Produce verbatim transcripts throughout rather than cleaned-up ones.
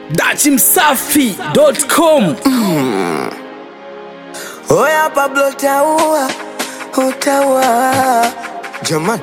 dati msafi dot com. Mm. Oya Pablo utaua, utaua Jaman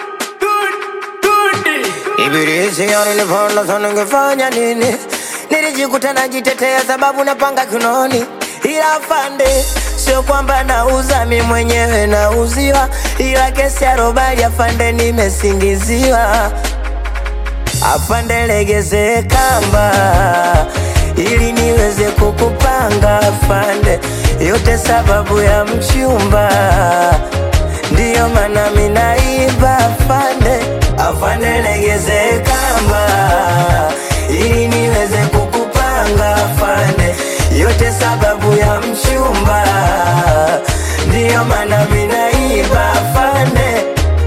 Ibilisi ya nilifonda sana ngefanya nini. Nilijikuta najitetea sababu napanga kinoni. Ila afande, sio kwamba nauza mi mwenyewe nauziwa. Ila kesi ya robali afande nimesingiziwa. Afande legeze kamba ili niweze kukupanga afande. Yote sababu ya mchumba, ndiyo maana mimi naiba afande. Afande legeze kamba ili niweze kukupanga afande. Yote sababu ya mchumba, ndiyo maana mimi naiba afande.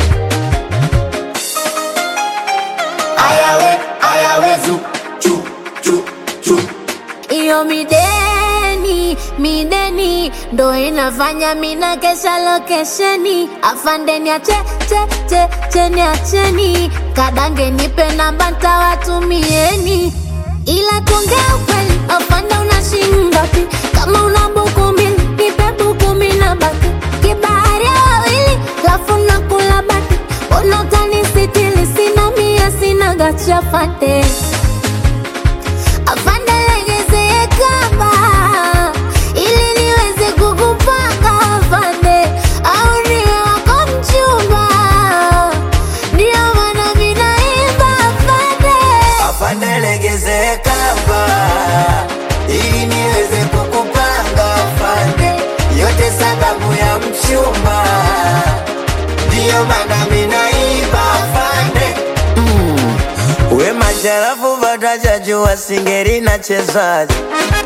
Ayawe, ayawe zu, chu, chu, chu. Iyo mideni, mideni ndo inafanya mina kesha lokesheni. Afande niache, che, che, che niacheni. Kadange nipe namba nitawatumieni. Ila tuongea ukweli, afande unashinda pi. Kama una buku mbili, nipe buku mina baki. Kibahari ya wawili, lafu nakula baki. Ona utanisitili, sina mia, sina gacha afande. Afande legeze kamba ili niweze kukupanga afande. Au niwe wako mchumba, ndiyo maana mimi naimba afande. Afande legeze kamba ili niweze kukupanga afande. Yote sababu ya mchumba, ndiyo maana mimi naimba afande. mm. We masharafu vatajajua singeri na chezaji.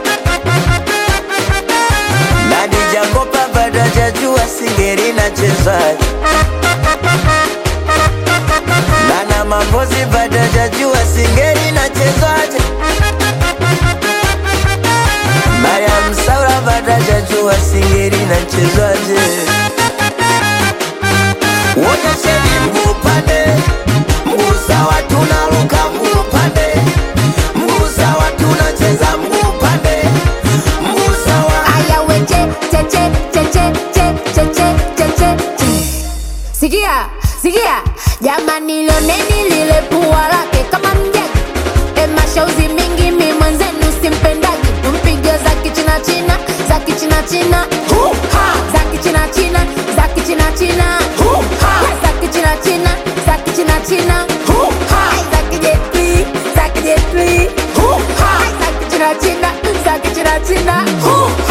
Nadija Kopa vatajajua singeri na chezaji. Nana Mambozi vatajajua singeri na chezaji. Mariam Saura vatajajua singeri na chezaji. Wote sheni mguu pande, mguu sawa tunaruka mguu pande. Mguu sawa tunacheza mguu pande, mguu sawa. Ayawe che, che, che, che, che, che, che, che, che, che, che. Sikia, sikia. Jamani lioneni lile pua lake kama mjagi. Ema shauzi mingi mi mwenzenu simpendagi. Mpige za kichina china, za kichina china. Za kichina china, za kichina china. Za kichina china, za kichina china. Za kijetli, za kijetli. Za kichina china, za kichina china.